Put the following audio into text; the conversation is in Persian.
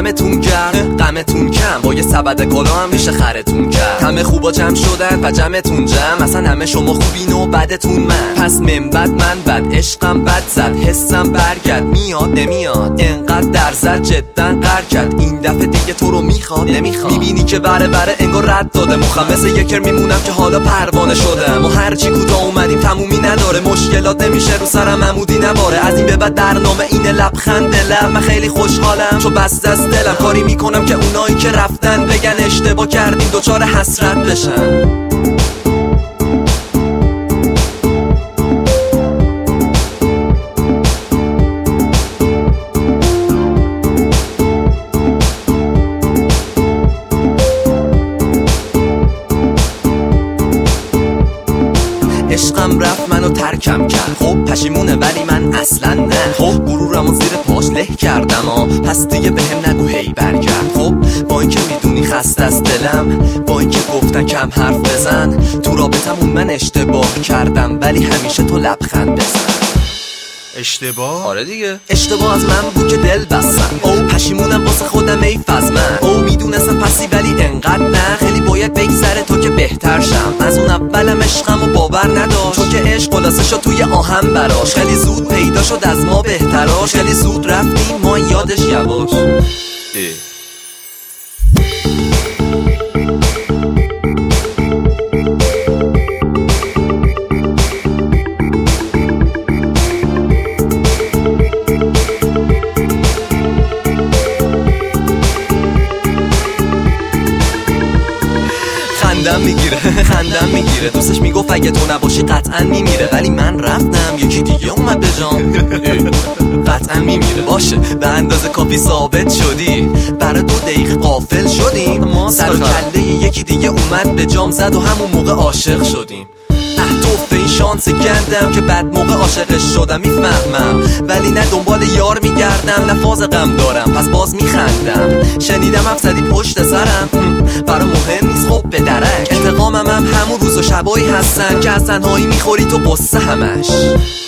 دمتون گرم غمتون کم، با یه سبد کلا هم میشه خرتون کرد. همه خوبا جمع شدن و جمعتون جمع، اصلا همه شما خوبین و بدتون من. پس من بد عشقم بد زد، حسم برگرد میاد نمیاد، انقدر در زد جدا قر کرد. این دفعه دیگه تو رو میخواد نمیخواد، میبینی که بره انگار رد داده مخم. مثل یکر میمونم که حالا پروانه شدم و هرچی کوتاه اومدیم تمومی نداره. مشکلات نمیشه رو سرم عمودی نباره، از این به بعد برنامه اینه لبخند لب. من خیلی خوشحالم چون بسته از دلم، کاری میکنم که اونایی که رفتن بگن اشتباه کردیم دوچار حسرت بشن. عشقم رفت منو ترکم کرد، خب پشیمونه ولی من اصلا نه. خب غرورمو زیر پاش له کردم پس دیگه بهم نگو هی برگرد. خب با اینکه میدونی خسته از دلم، با اینکه گفتن کم حرف بزن، تو رابطمون من اشتباه کردم ولی همیشه تو لبخند بزن. اشتباه؟ آره دیگه اشتباه از من بود که دل بستم. او پشیمونم واسه خودم ای فزمن. او میدونستم پسی ولی انقدر نه، خیلی باید بگذره تا که بهتر شم. از اون اولم عشقم و باور نداشت، چون که عشق خلاصه شد توی آهم براش. خیلی زود پیدا شد از ما بهتراش، خیلی زود رفتیم ما یادش یواش. خندم میگیره دوستش میگفت اگه تو نباشی قطعا میمیره، ولی من رفتم یکی دیگه اومد به جام. قطعا میمیره باشه به اندازه کافی ثابت شدی، برای 2 دقیقه غافل شدیم، سر و کله یکی دیگه اومد به جام زد و همون موقع عاشق شدیم. توفه این شانس گندم که بعد موقع عاشقش شدم. میفهمم ولی نه دنبال یار میگردم، نه فاز غم دارم پس باز میخندم. شنیدم افسدی پشت سرم، برا مهم نیست خب به درک. انتقامم هم همون روز و شبایی هستن که از تنهایی میخوری تو قصه همش.